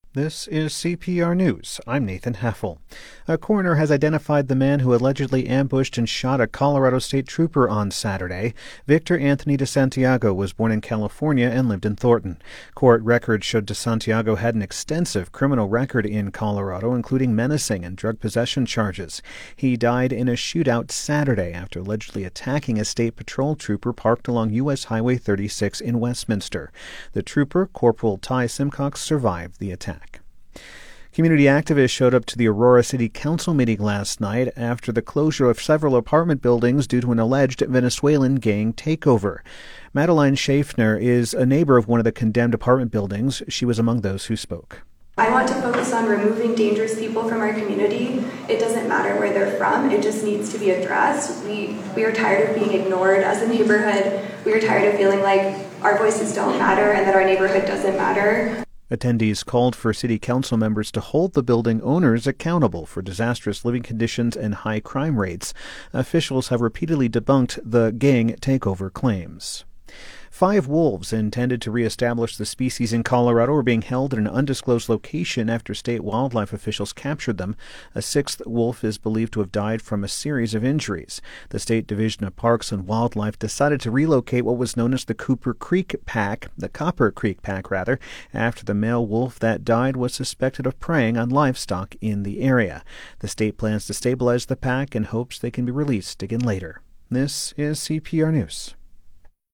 This is CPR News. I'm Nathan Heffel. A coroner has identified the man who allegedly ambushed and shot a Colorado State trooper on Saturday. Victor Anthony DeSantiago was born in California and lived in Thornton. Court records showed DeSantiago had an extensive criminal record in Colorado, including menacing and drug possession charges. He died in a shootout Saturday after allegedly attacking a state patrol trooper parked along U.S. Highway 36 in Westminster. The trooper, Corporal Ty Simcox, survived the attack. Community activists showed up to the Aurora City Council meeting last night after the closure of several apartment buildings due to an alleged Venezuelan gang takeover. Madeline Schaffner is a neighbor of one of the condemned apartment buildings. She was among those who spoke. I want to focus on removing dangerous people from our community. It doesn't matter where they're from. It just needs to be addressed. We are tired of being ignored as a neighborhood. We are tired of feeling like our voices don't matter and that our neighborhood doesn't matter. Attendees called for city council members to hold the building owners accountable for disastrous living conditions and high crime rates. Officials have repeatedly debunked the gang takeover claims. 5 wolves intended to reestablish the species in Colorado are being held in an undisclosed location after state wildlife officials captured them. A 6th wolf is believed to have died from a series of injuries. The State Division of Parks and Wildlife decided to relocate what was known as the Copper Creek Pack, after the male wolf that died was suspected of preying on livestock in the area. The state plans to stabilize the pack and hopes they can be released again later. This is CPR News.